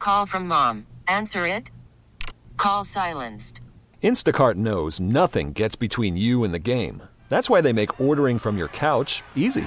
Call from mom. Answer it. Call silenced. Instacart knows nothing gets between you and the game. That's why they make ordering from your couch easy.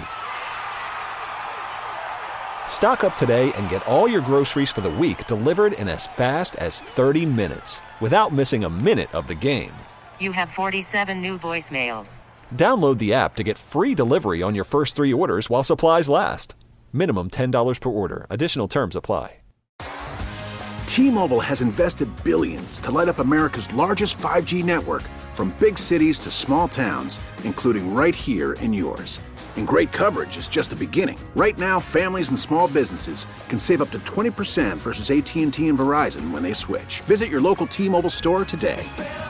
Stock up today and get all your groceries for the week delivered in as fast as 30 minutes without missing a minute of the game. You have 47 new voicemails. Download the app to get free delivery on your first 3 orders while supplies last. Minimum $10 per order. Additional terms apply. T-Mobile has invested billions to light up America's largest 5G network, from big cities to small towns, including right here in yours. And great coverage is just the beginning. Right now, families and small businesses can save up to 20% versus AT&T and Verizon when they switch. Visit your local T-Mobile store today.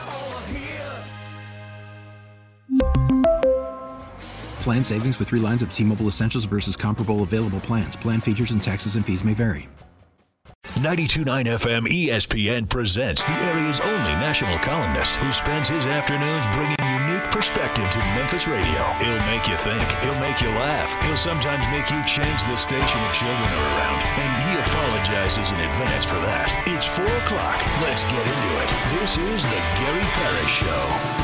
Plan savings with 3 lines of T-Mobile Essentials versus comparable available plans. Plan features and taxes and fees may vary. 92.9 FM ESPN presents the area's only national columnist who spends his afternoons bringing unique perspective to Memphis radio. He'll make you think. He'll make you laugh. He'll sometimes make you change the station if children are around. And he apologizes in advance for that. It's 4 o'clock. Let's get into it. This is the Gary Parrish Show.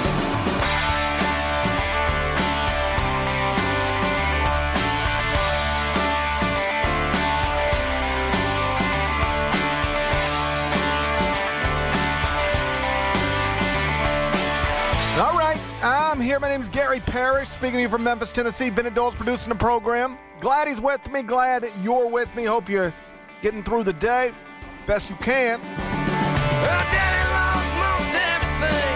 I'm here. My name is Gary Parrish, speaking to you from Memphis, Tennessee. Bennett Dole's producing the program. Glad he's with me. Glad you're with me. Hope you're getting through the day best you can. Well, Daddy lost most everything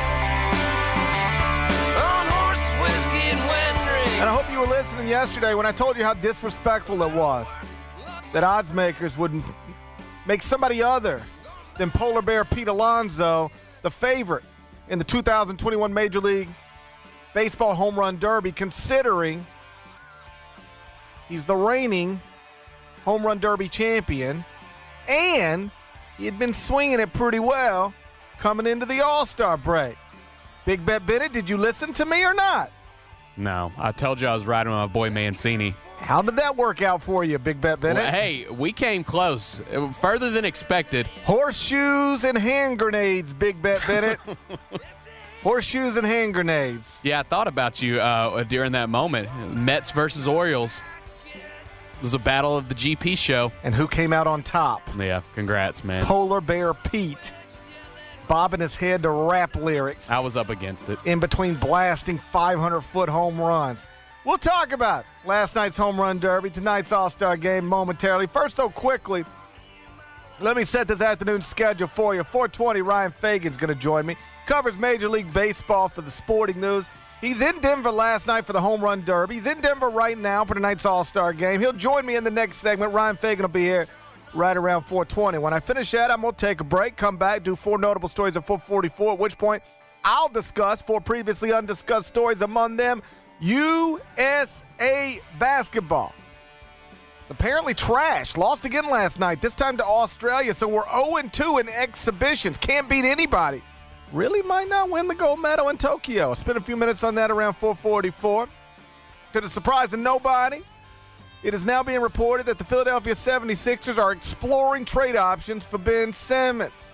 on horse, whiskey, and wedding rings. And I hope you were listening yesterday when I told you how disrespectful it was that odds makers would make somebody other than Polar Bear Pete Alonso the favorite in the 2021 Major League Baseball Home Run Derby, considering he's the reigning Home Run Derby champion, and he had been swinging it pretty well coming into the All-Star break. Big Bet Bennett, did you listen to me or not? No, I told you I was riding with my boy Mancini. How did that work out for you, Big Bet Bennett? Well, hey, we came close, further than expected. Horseshoes and hand grenades, Big Bet Bennett. Horseshoes and hand grenades. Yeah, I thought about you during that moment. Mets versus Orioles. It was a battle of the GP show. And who came out on top? Yeah, congrats, man. Polar Bear Pete, bobbing his head to rap lyrics. I was up against it. In between blasting 500-foot home runs. We'll talk about last night's home run derby, tonight's All-Star game momentarily. First, though, quickly, let me set this afternoon's schedule for you. 4:20, Ryan Fagan's going to join me. Covers Major League Baseball for the Sporting News. He's in Denver last night for the home run derby. He's in Denver right now for tonight's All-Star game. He'll join me in the next segment. Ryan Fagan will be here right around 4:20. When I finish that, I'm going to take a break, come back, do 4 notable stories at 4:44, at which point I'll discuss 4 previously undiscussed stories, among them USA basketball. It's apparently trash. Lost again last night, this time to Australia, so we're 0-2 in exhibitions. Can't beat anybody. Really might not win the gold medal in Tokyo. I'll spend a few minutes on that around 4:44. To the surprise of nobody, it is now being reported that the Philadelphia 76ers are exploring trade options for Ben Simmons.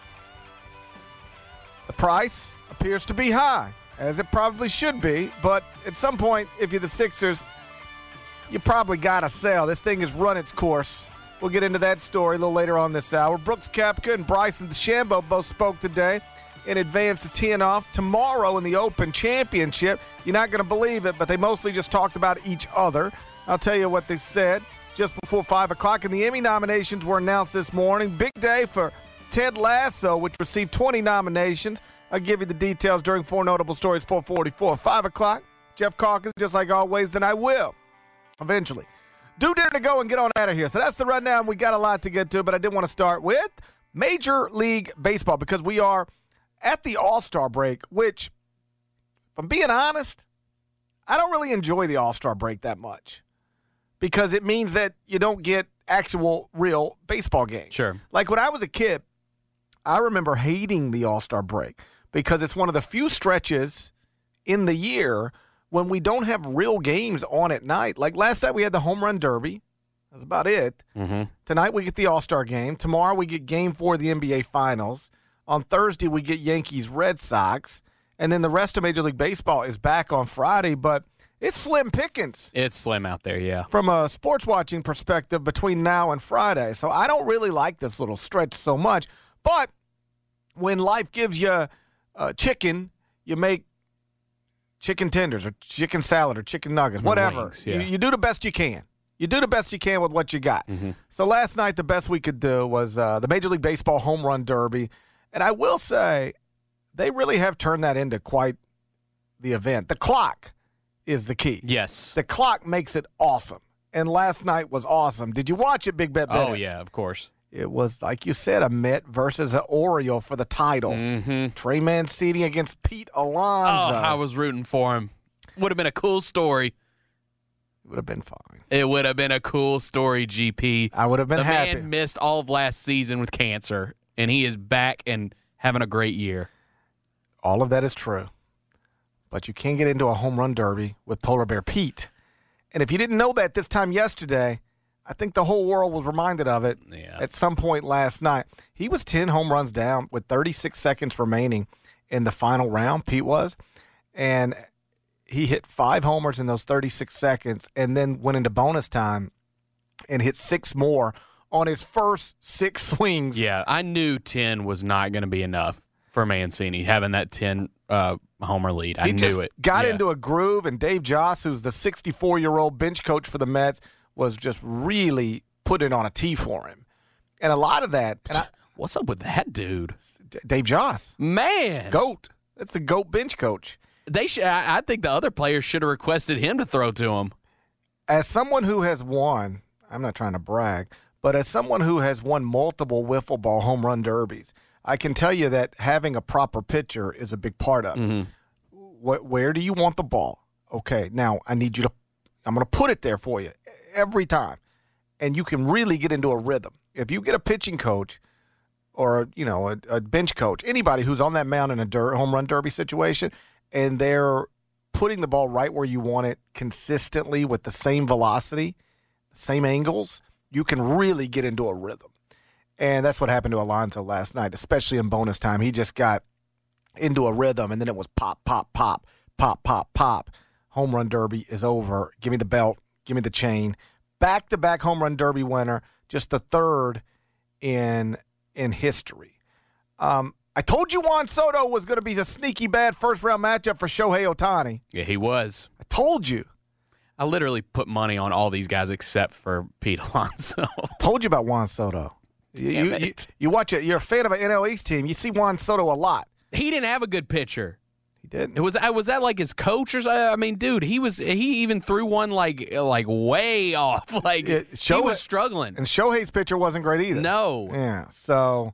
The price appears to be high, as it probably should be, but at some point, if you're the Sixers, you probably got to sell. This thing has run its course. We'll get into that story a little later on this hour. Brooks Koepka and Bryson DeChambeau both spoke today in advance of teeing off tomorrow in the Open Championship. You're not going to believe it, but they mostly just talked about each other. I'll tell you what they said just before 5 o'clock. And the Emmy nominations were announced this morning. Big day for Ted Lasso, which received 20 nominations. I'll give you the details during 4 notable stories, 4:44. 5 o'clock, Jeff Calkins, just like always, then I will eventually do dare to go and get on out of here. So that's the rundown. We got a lot to get to, but I did want to start with Major League Baseball because we are at the All-Star break, which, if I'm being honest, I don't really enjoy the All-Star break that much because it means that you don't get actual, real baseball games. Sure. Like when I was a kid, I remember hating the All-Star break because it's one of the few stretches in the year when we don't have real games on at night. Like last night we had the Home Run Derby, That's about it. Tonight we get the All-Star game. Tomorrow we get Game 4 of the NBA Finals. On Thursday we get Yankees-Red Sox. And then the rest of Major League Baseball is back on Friday, but it's slim pickings. It's slim out there, yeah. From a sports watching perspective between now and Friday. So I don't really like this little stretch so much. But when life gives you chicken, you make chicken tenders or chicken salad or chicken nuggets, whatever. Wings, yeah. You do the best you can. You do the best you can with what you got. So last night the best we could do was the Major League Baseball Home Run Derby. And I will say they really have turned that into quite the event. The clock is the key. Yes. The clock makes it awesome. And last night was awesome. Did you watch it, Big Bet Bennett? Oh, yeah, of course. It was, like you said, a Met versus an Oriole for the title. Trey Mancini against Pete Alonso. Oh, I was rooting for him. Would have been a cool story. It would have been fine. It would have been a cool story, GP. I would have been happy. The man missed all of last season with cancer, and he is back and having a great year. All of that is true. But you can't get into a home run derby with Polar Bear Pete. And if you didn't know that this time yesterday, I think the whole world was reminded of it at some point last night. He was 10 home runs down with 36 seconds remaining in the final round, Pete was. And he hit 5 homers in those 36 seconds and then went into bonus time and hit 6 more on his first 6 swings. Yeah, I knew 10 was not going to be enough for Mancini, having that 10 homer lead. I knew it. Got into a groove, and Dave Joss, who's the 64-year-old bench coach for the Mets, was just really putting it on a tee for him. And a lot of that. What's up with that dude? Dave Joss. Man. GOAT. That's the GOAT bench coach. I think the other players should have requested him to throw to him. As someone who has won, I'm not trying to brag, but as someone who has won multiple wiffle ball home run derbies, I can tell you that having a proper pitcher is a big part of it. Where do you want the ball? Okay, now I'm going to put it there for you every time. And you can really get into a rhythm. If you get a pitching coach or, a bench coach, anybody who's on that mound in a home run derby situation, and they're putting the ball right where you want it consistently with the same velocity, same angles, you can really get into a rhythm. And that's what happened to Alonso last night, especially in bonus time. He just got into a rhythm, and then it was pop, pop, pop, pop, pop, pop. Home run derby is over. Give me the belt. Give me the chain. Back-to-back home run derby winner, just the third in history. I told you Juan Soto was going to be a sneaky bad first-round matchup for Shohei Ohtani. Yeah, he was. I told you. I literally put money on all these guys except for Pete Alonso. Told you about Juan Soto. You watch it. You're a fan of an NL East team. You see Juan Soto a lot. He didn't have a good pitcher. He didn't. Was that like his coach or something? I mean, dude, he even threw one like way off. Like he was struggling. And Shohei's pitcher wasn't great either. No. Yeah. So,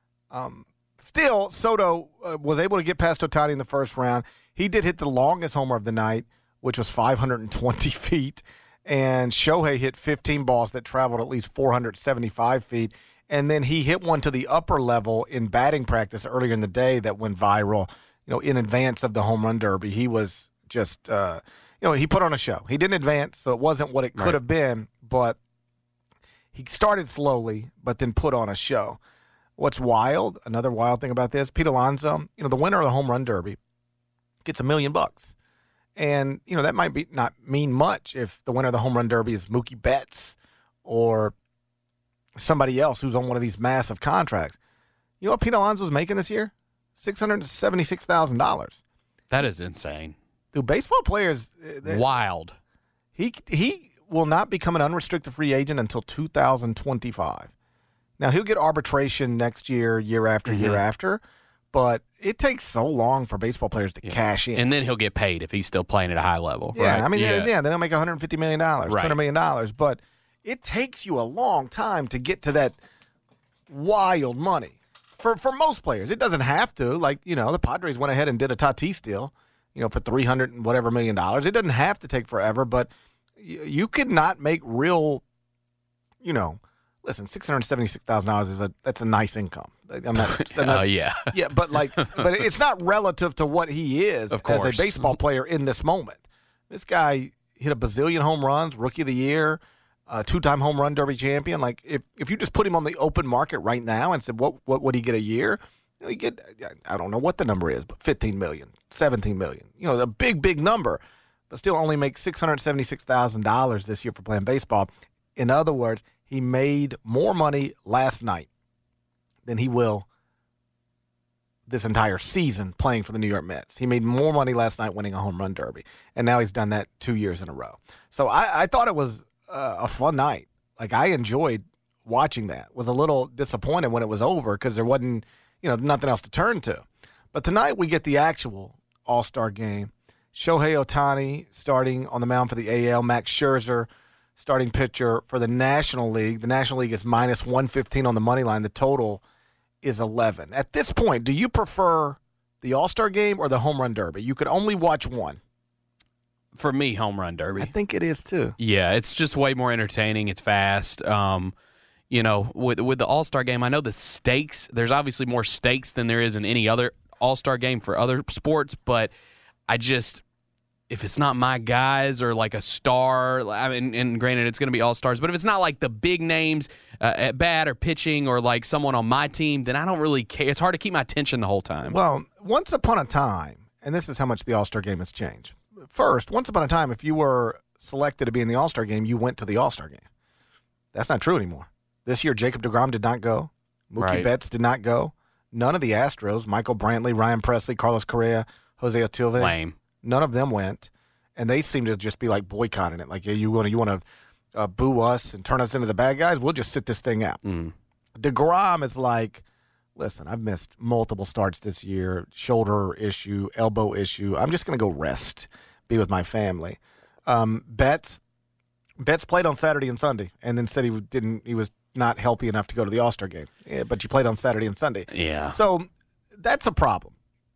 still, Soto was able to get past Ohtani in the first round. He did hit the longest homer of the night, which was 520 feet. And Shohei hit 15 balls that traveled at least 475 feet. And then he hit one to the upper level in batting practice earlier in the day that went viral, in advance of the home run derby. He was just, he put on a show. He didn't advance, so it wasn't what it could have been, but he started slowly, but then put on a show. What's wild, another wild thing about this, Pete Alonso, the winner of the home run derby gets $1 million. And, that might not mean much if the winner of the home run derby is Mookie Betts or somebody else who's on one of these massive contracts. You know what Pete Alonso's making this year? $676,000. That is insane. Dude, baseball players... Wild. He will not become an unrestricted free agent until 2025. Now, he'll get arbitration next year, year after, year after, but it takes so long for baseball players to cash in. And then he'll get paid if he's still playing at a high level. Yeah, right? I mean, then he'll make $150 million, $200 million, but it takes you a long time to get to that wild money. For most players, it doesn't have to. Like, the Padres went ahead and did a Tatis deal, for $300 and whatever million. It doesn't have to take forever, but you could not make real, listen, $676,000 that's a nice income. I'm not, yeah, but it's not relative to what he is of course. As a baseball player in this moment. This guy hit a bazillion home runs, rookie of the year. two-time home run derby champion. Like, if you just put him on the open market right now and said, what would he get a year? You get, I don't know what the number is, but $15 million, $17 million. A big number, but still only makes $676,000 this year for playing baseball. In other words, he made more money last night than he will this entire season playing for the New York Mets. He made more money last night winning a home run derby, and now he's done that 2 years in a row. So I thought it was a fun night. Like, I enjoyed watching that. Was a little disappointed when it was over because there wasn't, nothing else to turn to. But tonight we get the actual All-Star game. Shohei Ohtani starting on the mound for the AL. Max Scherzer starting pitcher for the National League. The National League is minus 115 on the money line. The total is 11. At this point, do you prefer the All-Star game or the home run derby? You could only watch one. For me, home run derby. I think it is too. Yeah, it's just way more entertaining. It's fast. With the All-Star game, I know the stakes, there's obviously more stakes than there is in any other All-Star game for other sports, but if it's not my guys or like a star, and granted it's going to be All-Stars, but if it's not like the big names at bat or pitching or like someone on my team, then I don't really care. It's hard to keep my attention the whole time. Well, once upon a time, and this is how much the All-Star game has changed. First, once upon a time, if you were selected to be in the All-Star game, you went to the All-Star game. That's not true anymore. This year, Jacob deGrom did not go. Mookie Betts did not go. None of the Astros, Michael Brantley, Ryan Presley, Carlos Correa, Jose Altuve. Lame. None of them went, and they seem to just be like boycotting it. Like, yeah, you want to boo us and turn us into the bad guys? We'll just sit this thing out. DeGrom is like, listen, I've missed multiple starts this year, shoulder issue, elbow issue. I'm just going to go rest, be with my family. Betts played on Saturday and Sunday, and then said he was not healthy enough to go to the All-Star game. Yeah, but you played on Saturday and Sunday. Yeah. So that's a problem.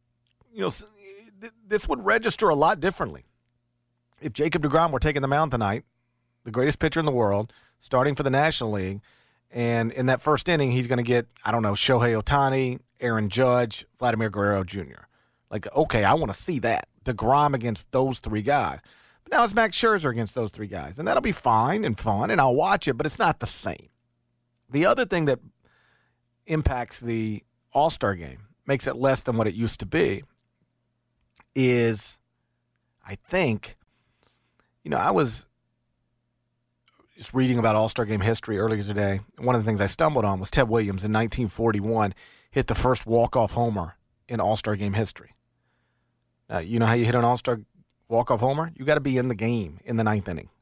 This would register a lot differently. If Jacob deGrom were taking the mound tonight, the greatest pitcher in the world, starting for the National League, and in that first inning, he's going to get, Shohei Ohtani, Aaron Judge, Vladimir Guerrero Jr. Like, okay, I want to see that. DeGrom against those three guys. But now it's Max Scherzer against those three guys, and that'll be fine and fun, and I'll watch it, but it's not the same. The other thing that impacts the All-Star game, makes it less than what it used to be, is, I think, I was just reading about All-Star game history earlier today. One of the things I stumbled on was Ted Williams in 1941 hit the first walk-off homer in All-Star game history. Now, you know how you hit an All-Star walk-off homer? You got to be in the game in the ninth inning.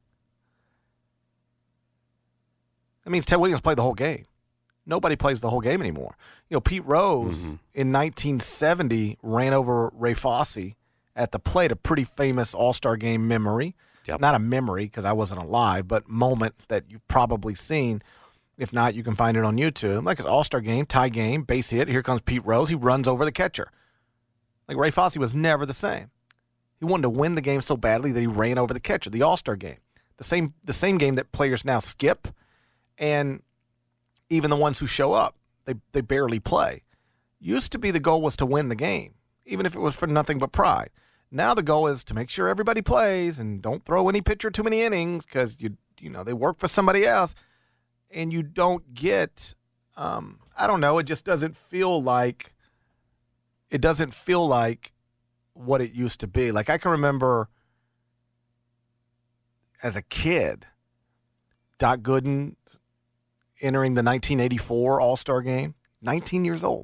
That means Ted Williams played the whole game. Nobody plays the whole game anymore. Pete Rose in 1970 ran over Ray Fosse at the plate, a pretty famous All-Star game memory. Yep. Not a memory because I wasn't alive, but moment that you've probably seen. If not, you can find it on YouTube. Like, it's All-Star game, tie game, base hit. Here comes Pete Rose. He runs over the catcher. Like, Ray Fosse was never the same. He wanted to win the game so badly that he ran over the catcher, the All-Star game. The same game that players now skip, and even the ones who show up, they barely play. Used to be the goal was to win the game, even if it was for nothing but pride. Now the goal is to make sure everybody plays and don't throw any pitcher too many innings because they work for somebody else, and you don't get it just doesn't feel like what it used to be. Like, I can remember as a kid, Doc Gooden entering the 1984 All-Star game, 19 years old.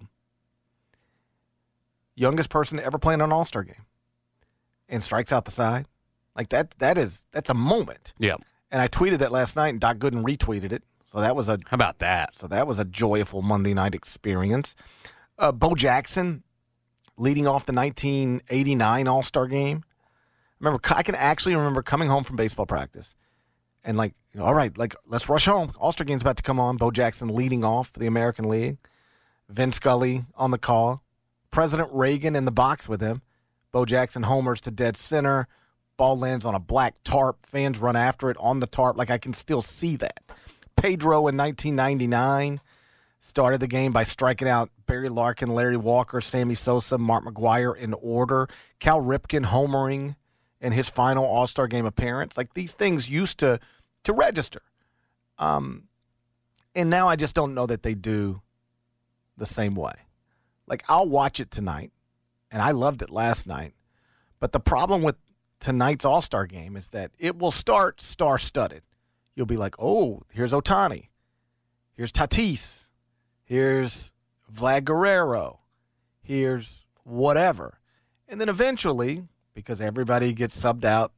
Youngest person to ever play in an All-Star game. And strikes out the side. Like, that's a moment. Yeah. And I tweeted that last night, and Doc Gooden retweeted it. So that was how about that? So that was a joyful Monday night experience. Bo Jackson leading off the 1989 All-Star game. I can actually remember coming home from baseball practice and all right, let's rush home. All-Star game's about to come on. Bo Jackson leading off for the American League. Vin Scully on the call. President Reagan in the box with him. Bo Jackson homers to dead center. Ball lands on a black tarp. Fans run after it on the tarp. I can still see that. Pedro in 1999 started the game by striking out Barry Larkin, Larry Walker, Sammy Sosa, Mark McGwire in order. Cal Ripken homering in his final All-Star game appearance. These things used to register. And now I just don't know that they do the same way. Like, I'll watch it tonight, and I loved it last night. But the problem with tonight's All-Star game is that it will start star-studded. You'll be like, oh, here's Ohtani. Here's Tatis. Here's Vlad Guerrero. Here's whatever. And then eventually, because everybody gets subbed out,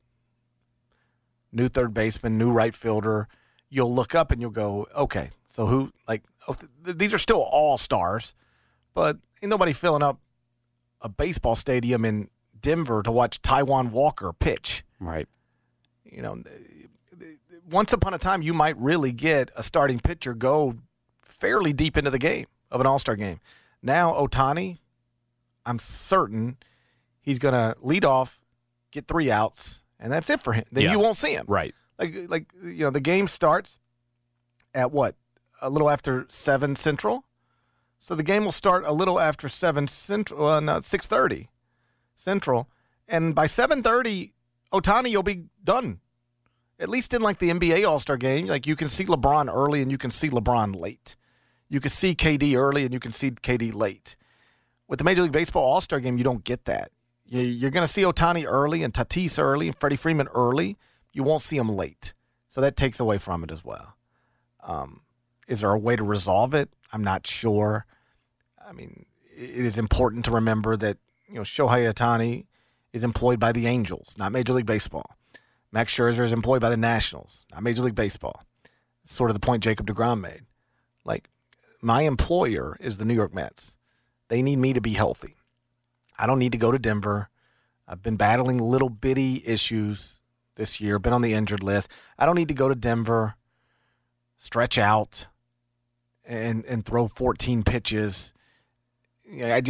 new third baseman, new right fielder, you'll look up and you'll go, okay, so who, like, these are still all-stars, but ain't nobody filling up a baseball stadium in Denver to watch Taijuan Walker pitch. Right. You know, once upon a time, you might really get a starting pitcher go fairly deep into the game of an all-star game. Now, Ohtani, I'm certain he's going to lead off, get 3 outs, and that's it for him. Then you won't see him. Right. Like you know, the game starts at what? A little after 7 Central. So the game will start a little after 7 Central, 6:30 Central. And by 7:30, Ohtani, you'll be done. At least in like the NBA All-Star game, like you can see LeBron early and you can see LeBron late. You can see KD early and you can see KD late. With the Major League Baseball All-Star game, you don't get that. You're going to see Ohtani early and Tatis early and Freddie Freeman early. You won't see them late. So that takes away from it as well. Is there a way to resolve it? I'm not sure. I mean, it is important to remember that, you know, Shohei Ohtani is employed by the Angels, not Major League Baseball. Max Scherzer is employed by the Nationals, not Major League Baseball. It's sort of the point Jacob deGrom made. Like, my employer is the New York Mets. They need me to be healthy. I don't need to go to Denver. I've been battling little bitty issues this year, been on the injured list. I don't need to go to Denver, stretch out, and throw 14 pitches. You know,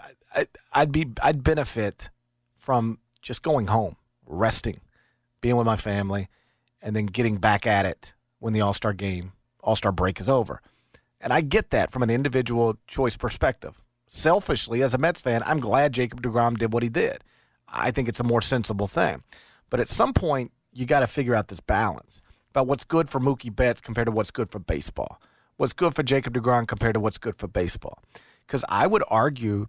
I'd benefit from just going home, resting, being with my family, and then getting back at it when the All-Star break is over. And I get that from an individual choice perspective. Selfishly, as a Mets fan, I'm glad Jacob deGrom did what he did. I think it's a more sensible thing. But at some point, you got to figure out this balance about what's good for Mookie Betts compared to what's good for baseball. What's good for Jacob deGrom compared to what's good for baseball. Because I would argue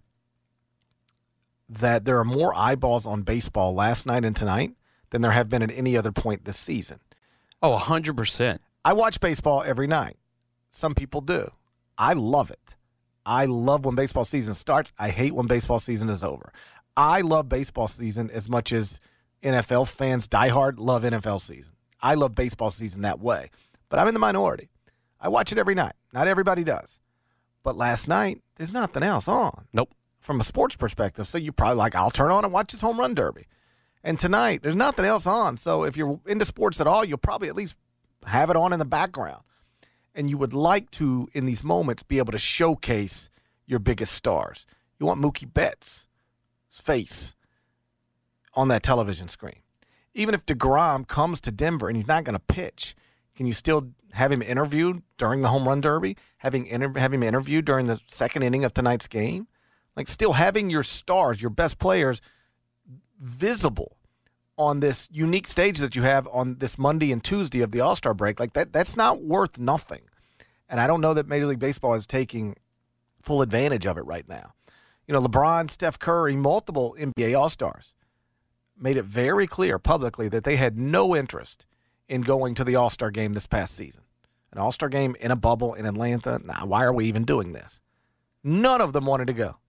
that there are more eyeballs on baseball last night and tonight than there have been at any other point this season. Oh, 100%. I watch baseball every night. Some people do. I love it. I love when baseball season starts. I hate when baseball season is over. I love baseball season as much as NFL fans, diehard, love NFL season. I love baseball season that way. But I'm in the minority. I watch it every night. Not everybody does. But last night, there's nothing else on. Nope. From a sports perspective. So you probably like, I'll turn on and watch this home run derby. And tonight, there's nothing else on. So if you're into sports at all, you'll probably at least have it on in the background. And you would like to, in these moments, be able to showcase your biggest stars. You want Mookie Betts' face on that television screen. Even if deGrom comes to Denver and he's not going to pitch, can you still have him interviewed during the home run derby? Have him interviewed during the second inning of tonight's game? Like, still having your stars, your best players, visible on this unique stage that you have on this Monday and Tuesday of the All-Star break. Like, that's not worth nothing. And I don't know that Major League Baseball is taking full advantage of it right now. You know, LeBron, Steph Curry, multiple NBA All-Stars made it very clear publicly that they had no interest in going to the All-Star game this past season. An All-Star game in a bubble in Atlanta. Nah, why are we even doing this? None of them wanted to go.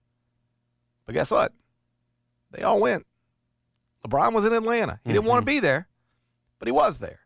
But guess what? They all went. LeBron was in Atlanta. He didn't want to be there, but he was there.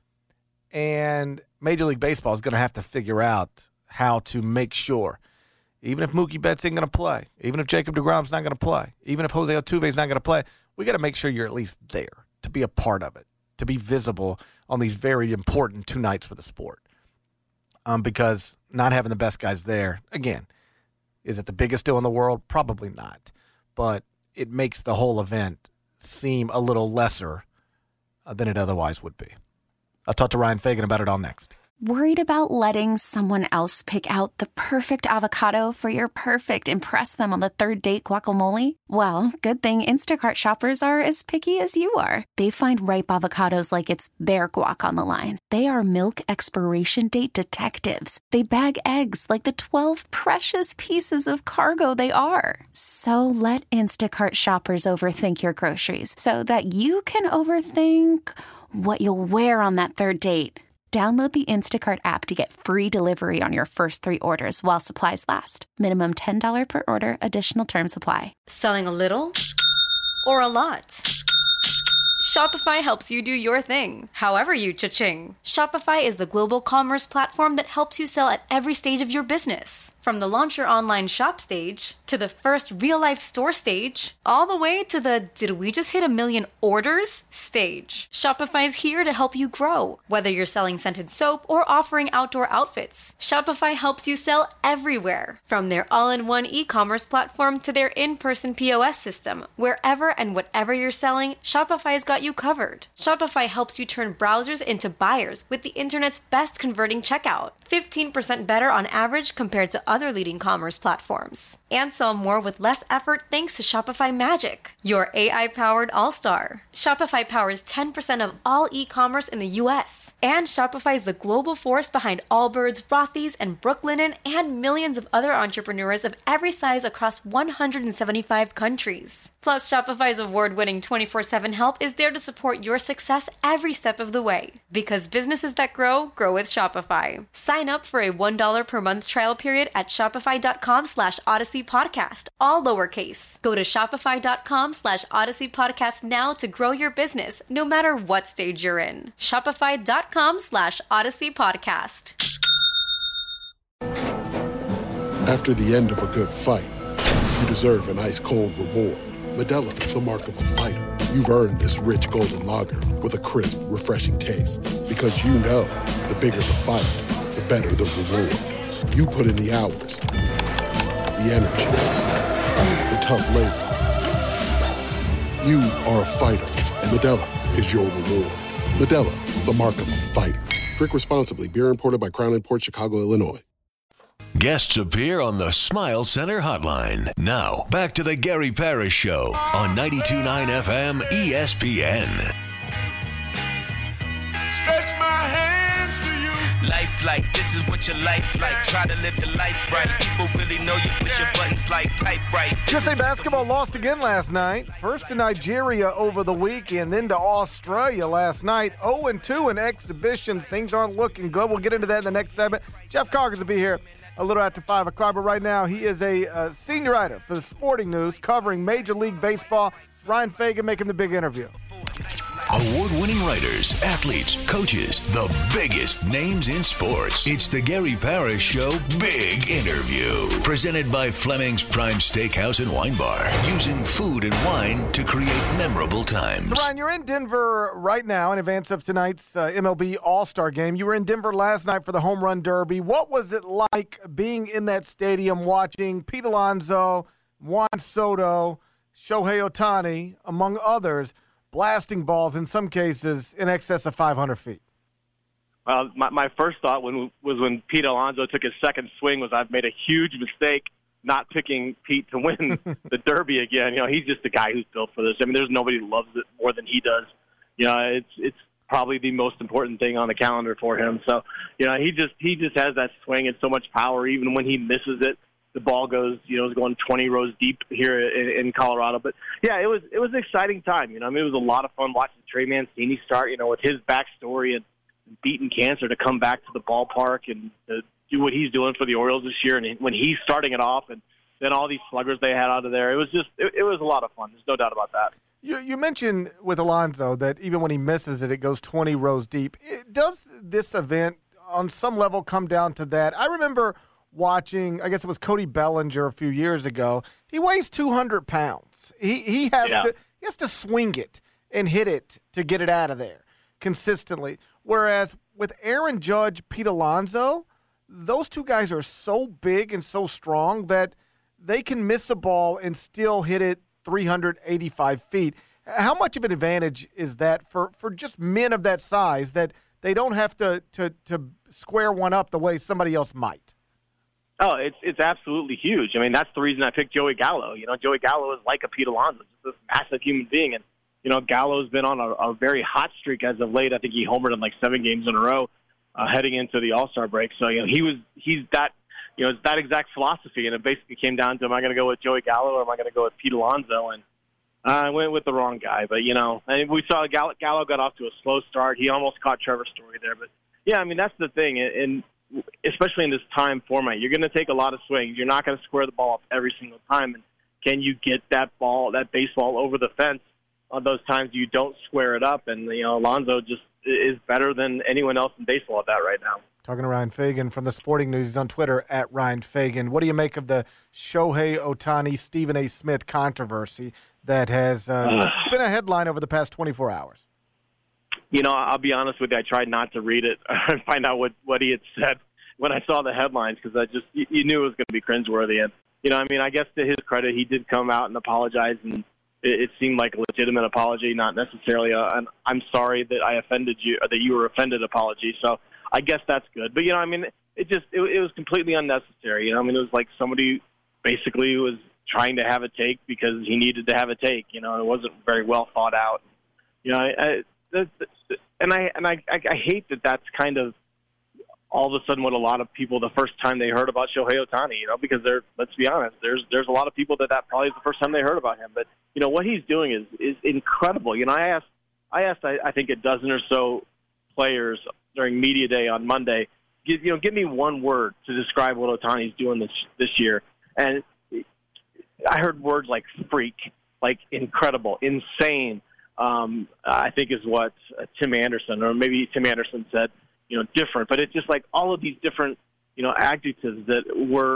And Major League Baseball is going to have to figure out how to make sure, even if Mookie Betts ain't going to play, even if Jacob deGrom's not going to play, even if Jose Altuve's not going to play, we got to make sure you're at least there to be a part of it, to be visible on these very important 2 nights for the sport. Because not having the best guys there, again, is it the biggest deal in the world? Probably not. But it makes the whole event seem a little lesser than it otherwise would be. I'll talk to Ryan Fagan about it all next. Worried about letting someone else pick out the perfect avocado for your perfect impress them on the third date guacamole? Well, good thing Instacart shoppers are as picky as you are. They find ripe avocados like it's their guac on the line. They are milk expiration date detectives. They bag eggs like the 12 precious pieces of cargo they are. So let Instacart shoppers overthink your groceries so that you can overthink what you'll wear on that third date. Download the Instacart app to get free delivery on your first 3 orders while supplies last. Minimum $10 per order. Additional terms apply. Selling a little or a lot? Shopify helps you do your thing, however you cha-ching. Shopify is the global commerce platform that helps you sell at every stage of your business. From the launch your online shop stage, to the first real-life store stage, all the way to the did we just hit 1 million orders stage. Shopify is here to help you grow. Whether you're selling scented soap or offering outdoor outfits, Shopify helps you sell everywhere. From their all-in-one e-commerce platform to their in-person POS system, wherever and whatever you're selling, Shopify's got you covered. Shopify helps you turn browsers into buyers with the internet's best converting checkout. 15% better on average compared to other leading commerce platforms. And sell more with less effort thanks to Shopify Magic, your AI-powered all-star. Shopify powers 10% of all e-commerce in the US. And Shopify is the global force behind Allbirds, Rothy's, and Brooklinen, and millions of other entrepreneurs of every size across 175 countries. Plus, Shopify's award-winning 24/7 help is there to support your success every step of the way. Because businesses that grow, grow with Shopify. Sign up for a $1 per month trial period at shopify.com/Odyssey Podcast, all lowercase. Go to shopify.com/Odyssey Podcast now to grow your business, no matter what stage you're in. Shopify.com/Odyssey Podcast. After the end of a good fight, you deserve an ice-cold reward. Modelo, the mark of a fighter. You've earned this rich golden lager with a crisp, refreshing taste. Because you know, the bigger the fight, the better the reward. You put in the hours, the energy, the tough labor. You are a fighter, and Modelo is your reward. Modelo, the mark of a fighter. Drink responsibly. Beer imported by Crown Imports, Chicago, Illinois. Guests appear on the Smile Center Hotline. Now, back to the Gary Parrish Show on 92.9 FM ESPN. Stretch my hands to you. Life like, this is what your life like. Try to live the life right. People really know you push your buttons like type right. USA basketball lost again last night. First to Nigeria over the weekend, then to Australia last night. 0-2 in exhibitions. Things aren't looking good. We'll get into that in the next segment. Jeff Coggins will be here a little after 5 o'clock, but right now he is a senior writer for the Sporting News covering Major League Baseball. It's Ryan Fagan making the big interview. Award-winning writers, athletes, coaches, the biggest names in sports. It's the Gary Parrish Show Big Interview. Presented by Fleming's Prime Steakhouse and Wine Bar. Using food and wine to create memorable times. So Ryan, you're in Denver right now in advance of tonight's MLB All-Star Game. You were in Denver last night for the Home Run Derby. What was it like being in that stadium watching Pete Alonso, Juan Soto, Shohei Ohtani, among others, blasting balls, in some cases, in excess of 500 feet? Well, my first thought was when Pete Alonso took his second swing was I've made a huge mistake not picking Pete to win the Derby again. You know, he's just the guy who's built for this. I mean, there's nobody who loves it more than he does. You know, it's probably the most important thing on the calendar for him. So, you know, he just has that swing and so much power. Even when he misses it, the ball goes, you know, it's going 20 rows deep here in Colorado. But, yeah, it was an exciting time. You know, I mean, it was a lot of fun watching Trey Mancini start, you know, with his backstory and beating cancer to come back to the ballpark and to do what he's doing for the Orioles this year. And when he's starting it off and then all these sluggers they had out of there, it was a lot of fun. There's no doubt about that. You mentioned with Alonso that even when he misses it, it goes 20 rows deep. Does this event on some level come down to that? I remember watching, I guess it was Cody Bellinger a few years ago. He weighs 200 pounds. He has to swing it and hit it to get it out of there consistently. Whereas with Aaron Judge, Pete Alonso, those two guys are so big and so strong that they can miss a ball and still hit it 385 feet. How much of an advantage is that for just men of that size that they don't have to square one up the way somebody else might. Oh, it's absolutely huge. I mean, that's the reason I picked Joey Gallo. You know, Joey Gallo is like a Pete Alonso, just this massive human being. And, you know, Gallo's been on a very hot streak as of late. I think he homered in like 7 games in a row heading into the All-Star break. So, you know, he's that, you know, it's that exact philosophy. And it basically came down to, am I going to go with Joey Gallo or am I going to go with Pete Alonso? And I went with the wrong guy. But, you know, and we saw Gallo got off to a slow start. He almost caught Trevor Story there. But, yeah, I mean, that's the thing. And especially in this time format, you're going to take a lot of swings. You're not going to square the ball up every single time. And can you get that baseball over the fence on those times you don't square it up? And, you know, Alonso just is better than anyone else in baseball at that right now. Talking to Ryan Fagan from the Sporting News. He's on Twitter at Ryan Fagan. What do you make of the Shohei Ohtani, Stephen A. Smith controversy that has been a headline over the past 24 hours? You know, I'll be honest with you. I tried not to read it and find out what he had said when I saw the headlines because you knew it was going to be cringeworthy. And, you know, I mean, I guess to his credit, he did come out and apologize, and it seemed like a legitimate apology, not necessarily an I'm sorry that I offended you or that you were offended apology. So I guess that's good. But, you know, I mean, it was completely unnecessary. You know, I mean, it was like somebody basically was trying to have a take because he needed to have a take. You know, it wasn't very well thought out. You know, I hate that that's kind of all of a sudden what a lot of people the first time they heard about Shohei Ohtani, you know, because let's be honest, there's a lot of people that probably is the first time they heard about him. But, you know, what he's doing is incredible. You know, I asked I think a dozen or so players during media day on Monday, give me one word to describe what Ohtani's doing this year. And I heard words like freak, like incredible, insane, I think is what Tim Anderson, or maybe Tim Anderson said, you know, different. But it's just like all of these different, you know, adjectives that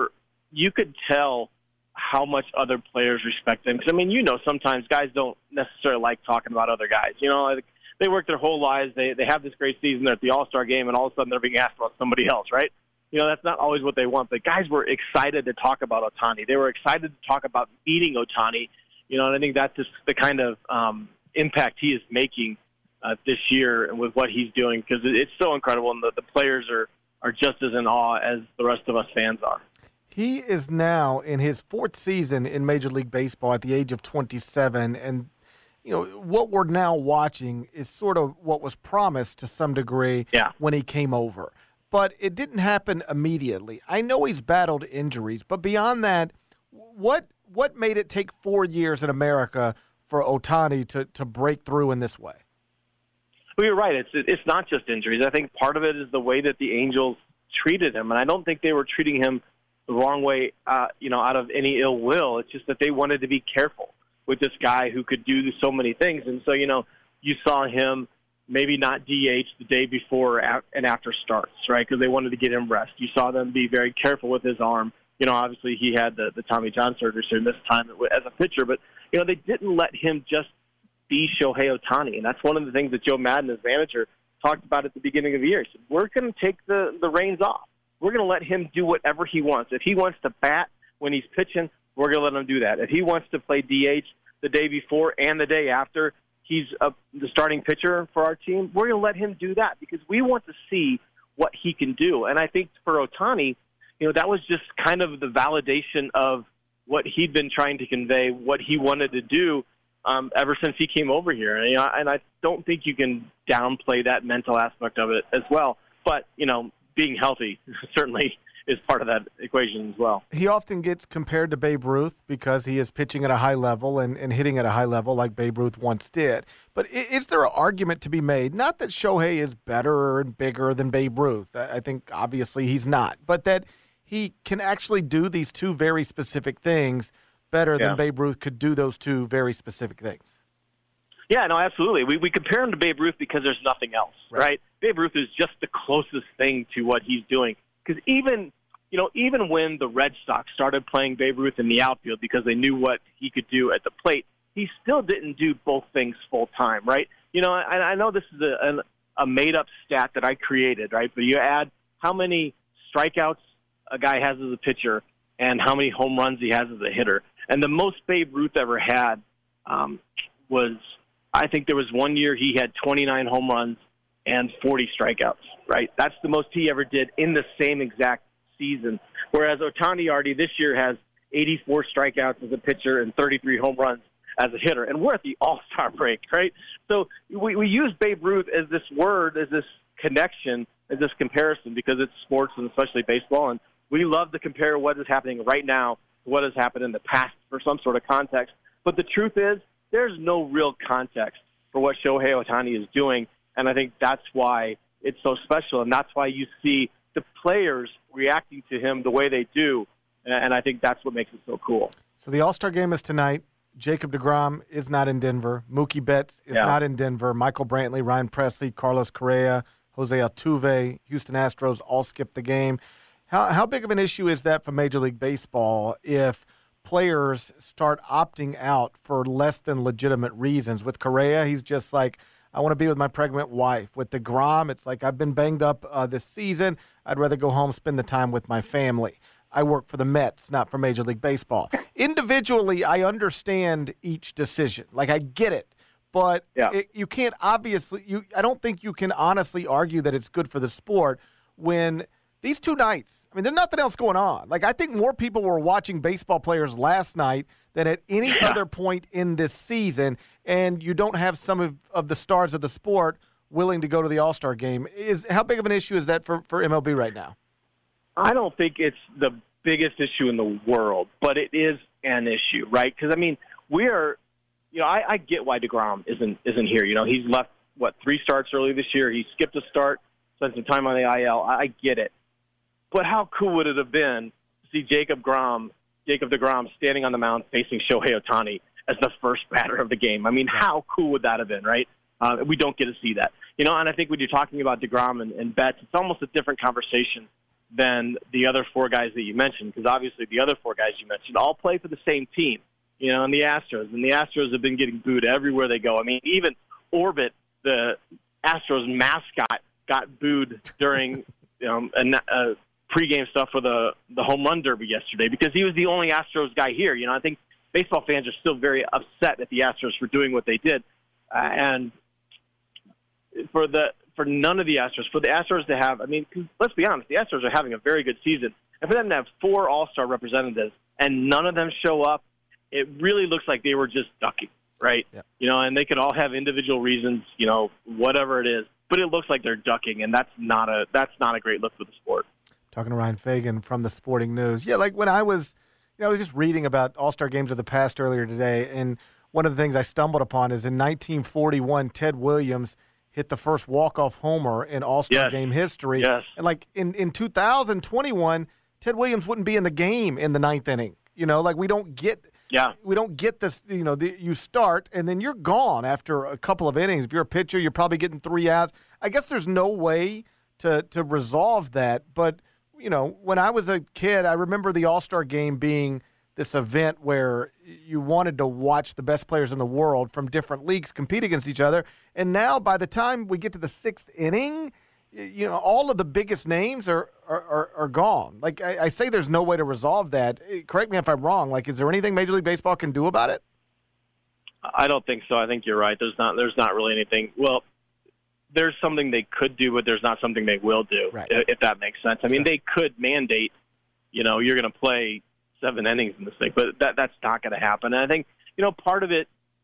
you could tell how much other players respect them. Because, I mean, you know, sometimes guys don't necessarily like talking about other guys. You know, they work their whole lives. They have this great season. They're at the All-Star game, and all of a sudden they're being asked about somebody else, right? You know, that's not always what they want. But guys were excited to talk about Ohtani. They were excited to talk about meeting Ohtani. You know, and I think that's just the kind of impact he is making this year and with what he's doing, because it's so incredible, and the players are just as in awe as the rest of us fans are. He is now in his 4th season in Major League Baseball at the age of 27, and you know what we're now watching is sort of what was promised to some degree when he came over. But it didn't happen immediately. I know he's battled injuries, but beyond that, what made it take 4 years in America for Ohtani to break through in this way? Well, you're right. It's not just injuries. I think part of it is the way that the Angels treated him, and I don't think they were treating him the wrong way, you know, out of any ill will. It's just that they wanted to be careful with this guy who could do so many things. And so, you know, you saw him maybe not DH the day before and after starts, right, because they wanted to get him rest. You saw them be very careful with his arm. You know, obviously he had the Tommy John surgery, so he missed time as a pitcher. But, you know, they didn't let him just be Shohei Ohtani. And that's one of the things that Joe Madden, his manager, talked about at the beginning of the year. He said, we're going to take the reins off. We're going to let him do whatever he wants. If he wants to bat when he's pitching, we're going to let him do that. If he wants to play DH the day before and the day after he's the starting pitcher for our team, we're going to let him do that because we want to see what he can do. And I think for Ohtani, you know, that was just kind of the validation of what he'd been trying to convey, what he wanted to do ever since he came over here. And, you know, and I don't think you can downplay that mental aspect of it as well. But, you know, being healthy certainly is part of that equation as well. He often gets compared to Babe Ruth because he is pitching at a high level and hitting at a high level like Babe Ruth once did. But is there an argument to be made, not that Shohei is better and bigger than Babe Ruth, I think obviously he's not, but that he can actually do these two very specific things better than Babe Ruth could do those two very specific things? Yeah, no, absolutely. We compare him to Babe Ruth because there's nothing else, right? Babe Ruth is just the closest thing to what he's doing. Because even when the Red Sox started playing Babe Ruth in the outfield because they knew what he could do at the plate, he still didn't do both things full time, right? You know, I know this is a made-up stat that I created, right? But you add how many strikeouts a guy has as a pitcher and how many home runs he has as a hitter. And the most Babe Ruth ever had was, I think there was one year he had 29 home runs and 40 strikeouts, right? That's the most he ever did in the same exact season. Whereas Ohtani already this year has 84 strikeouts as a pitcher and 33 home runs as a hitter. And we're at the All-Star break, right? So we use Babe Ruth as this word, as this connection, as this comparison, because it's sports and especially baseball. And we love to compare what is happening right now to what has happened in the past for some sort of context. But the truth is, there's no real context for what Shohei Ohtani is doing. And I think that's why it's so special. And that's why you see the players reacting to him the way they do. And I think that's what makes it so cool. So the All-Star game is tonight. Jacob deGrom is not in Denver. Mookie Betts is not in Denver. Michael Brantley, Ryan Presley, Carlos Correa, Jose Altuve, Houston Astros all skipped the game. How big of an issue is that for Major League Baseball if players start opting out for less than legitimate reasons? With Correa, he's just like, I want to be with my pregnant wife. With deGrom, it's like, I've been banged up this season. I'd rather go home, spend the time with my family. I work for the Mets, not for Major League Baseball. Individually, I understand each decision. Like, I get it. But you can't obviously I don't think you can honestly argue that it's good for the sport when these two nights, I mean, there's nothing else going on. Like, I think more people were watching baseball players last night than at any other point in this season, and you don't have some of the stars of the sport willing to go to the All-Star game. How big of an issue is that for MLB right now? I don't think it's the biggest issue in the world, but it is an issue, right? Because, I mean, I get why deGrom isn't here. You know, he's left, 3 starts early this year. He skipped a start, spent some time on the IL. I get it. But how cool would it have been to see Jacob deGrom standing on the mound facing Shohei Ohtani as the first batter of the game? I mean, how cool would that have been, right? We don't get to see that. You know, and I think when you're talking about deGrom and Betts, it's almost a different conversation than the other 4 guys that you mentioned, because obviously the other 4 guys you mentioned all play for the same team, you know, and the Astros have been getting booed everywhere they go. I mean, even Orbit, the Astros mascot, got booed during pregame stuff for the home run derby yesterday because he was the only Astros guy here. You know, I think baseball fans are still very upset at the Astros for doing what they did, and for none of the Astros, for the Astros to have, I mean, let's be honest, the Astros are having a very good season. And for them to have 4 All-Star representatives and none of them show up, it really looks like they were just ducking, right? Yeah. You know, and they could all have individual reasons, you know, whatever it is, but it looks like they're ducking, and that's not a great look for the sport. Talking to Ryan Fagan from the Sporting News. Yeah, like when I was just reading about All-Star games of the past earlier today, and one of the things I stumbled upon is in 1941, Ted Williams hit the first walk-off homer in All-Star game history. Yes. And like in 2021, Ted Williams wouldn't be in the game in the 9th inning. You know, like we don't get this, you know, you start and then you're gone after a couple of innings. If you're a pitcher, you're probably getting 3 outs. I guess there's no way to resolve that. But, you know, when I was a kid, I remember the All-Star game being this event where you wanted to watch the best players in the world from different leagues compete against each other. And now by the time we get to the 6th inning, you know, all of the biggest names are gone. Like I say, there's no way to resolve that. Correct me if I'm wrong. Like, is there anything Major League Baseball can do about it? I don't think so. I think you're right. There's not really anything. Well, there's something they could do, but there's not something they will do, right, if that makes sense. I mean, they could mandate, you know, you're going to play 7 innings in this thing, but that's not going to happen. And I think, you know, part of it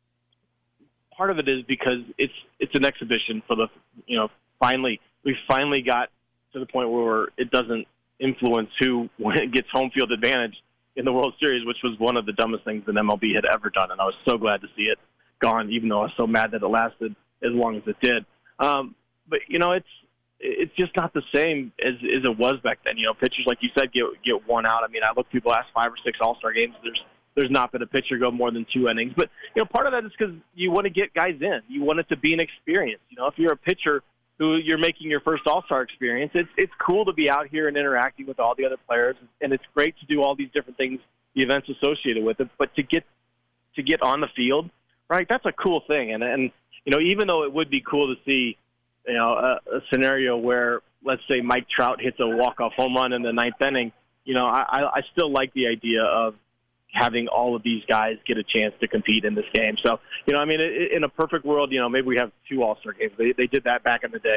is because it's an exhibition for the, you know, we finally got to the point where it doesn't influence who gets home field advantage in the World Series, which was one of the dumbest things that MLB had ever done. And I was so glad to see it gone, even though I was so mad that it lasted as long as it did. But, you know, it's just not the same as it was back then. You know, pitchers, like you said, get worn out. I mean, I look people last 5 or 6 All-Star games. There's not been a pitcher go more than 2 innings. But, you know, part of that is because you want to get guys in. You want it to be an experience. You know, if you're a pitcher who you're making your first All-Star experience, it's cool to be out here and interacting with all the other players, and it's great to do all these different things, the events associated with it. But to get on the field, right, that's a cool thing. And you know, even though it would be cool to see, you know, a scenario where, let's say, Mike Trout hits a walk-off home run in the 9th inning, you know, I still like the idea of having all of these guys get a chance to compete in this game. So, you know, I mean, in a perfect world, you know, maybe we have 2 All-Star games. They did that back in the day.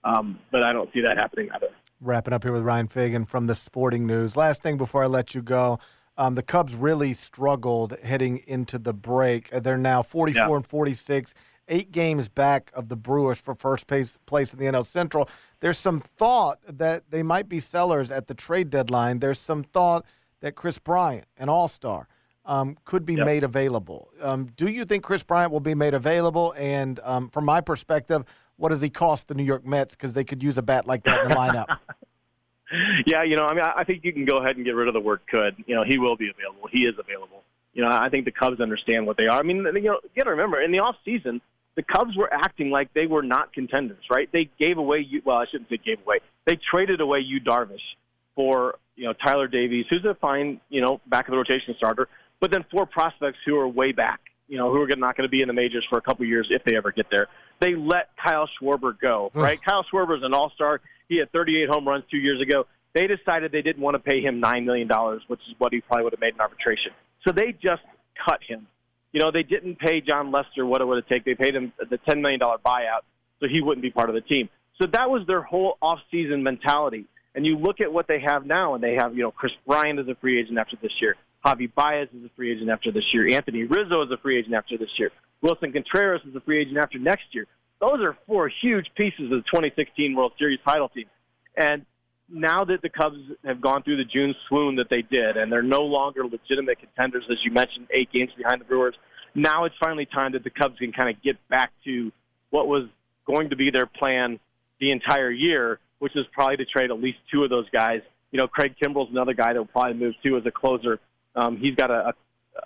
But I don't see that happening either. Wrapping up here with Ryan Fagan from the Sporting News. Last thing before I let you go, the Cubs really struggled heading into the break. They're now 44 and 46, 8 games back of the Brewers for first place in the NL Central. There's some thought that they might be sellers at the trade deadline. There's some thought that Kris Bryant, an all-star, could be made available. Do you think Kris Bryant will be made available? And from my perspective, what does he cost the New York Mets? Because they could use a bat like that in the lineup. Yeah, I think you can go ahead and get rid of the word could. He will be available. He is available. I think the Cubs understand what they are. I mean, you got to remember, in the offseason, the Cubs were acting like they were not contenders, right? They gave away, I shouldn't say gave away. They traded away Yu Darvish for, Tyler Davies, who's a fine, back of the rotation starter, but then 4 prospects who are way back, who are not going to be in the majors for a couple years if they ever get there. They let Kyle Schwarber go, right? Kyle Schwarber is an all-star. He had 38 home runs 2 years ago. They decided they didn't want to pay him $9 million, which is what he probably would have made in arbitration. So they just cut him. They didn't pay John Lester what it would have taken. They paid him the $10 million buyout, so he wouldn't be part of the team. So that was their whole offseason mentality. And you look at what they have now, and they have, Kris Bryant is a free agent after this year. Javi Baez is a free agent after this year. Anthony Rizzo is a free agent after this year. Wilson Contreras is a free agent after next year. Those are 4 huge pieces of the 2016 World Series title team. And now that the Cubs have gone through the June swoon that they did, and they're no longer legitimate contenders, as you mentioned, 8 games behind the Brewers, now it's finally time that the Cubs can kind of get back to what was going to be their plan the entire year, which is probably to trade at least 2 of those guys. Craig Kimbrell's another guy that will probably move too as a closer. He's got a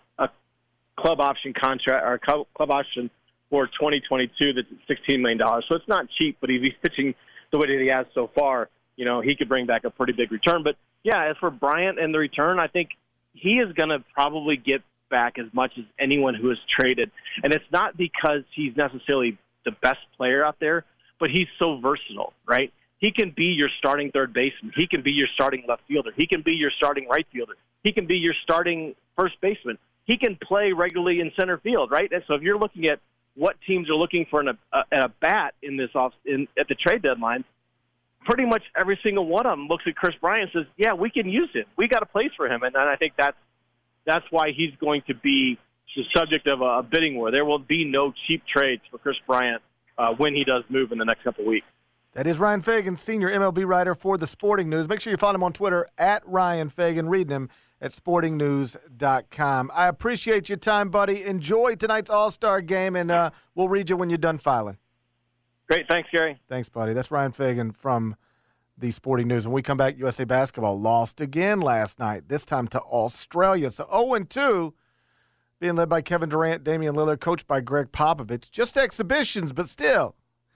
club option contract or a club option for 2022 that's $16 million. So it's not cheap, but if he's pitching the way that he has so far, he could bring back a pretty big return. But, yeah, as for Bryant and the return, I think he is going to probably get back as much as anyone who is traded. And it's not because he's necessarily the best player out there, but he's so versatile, right? He can be your starting third baseman. He can be your starting left fielder. He can be your starting right fielder. He can be your starting first baseman. He can play regularly in center field, right? And so if you're looking at what teams are looking for in a bat in this at the trade deadline, pretty much every single one of them looks at Kris Bryant and says, yeah, we can use him. We got a place for him. And I think that's why he's going to be the subject of a bidding war. There will be no cheap trades for Kris Bryant when he does move in the next couple of weeks. That is Ryan Fagan, senior MLB writer for The Sporting News. Make sure you follow him on Twitter at Ryan Fagan. Reading him at sportingnews.com. I appreciate your time, buddy. Enjoy tonight's All-Star game, and we'll read you when you're done filing. Great. Thanks, Gary. Thanks, buddy. That's Ryan Fagan from The Sporting News. When we come back, USA Basketball lost again last night, this time to Australia. So 0-2, being led by Kevin Durant, Damian Lillard, coached by Greg Popovich. Just exhibitions, but still.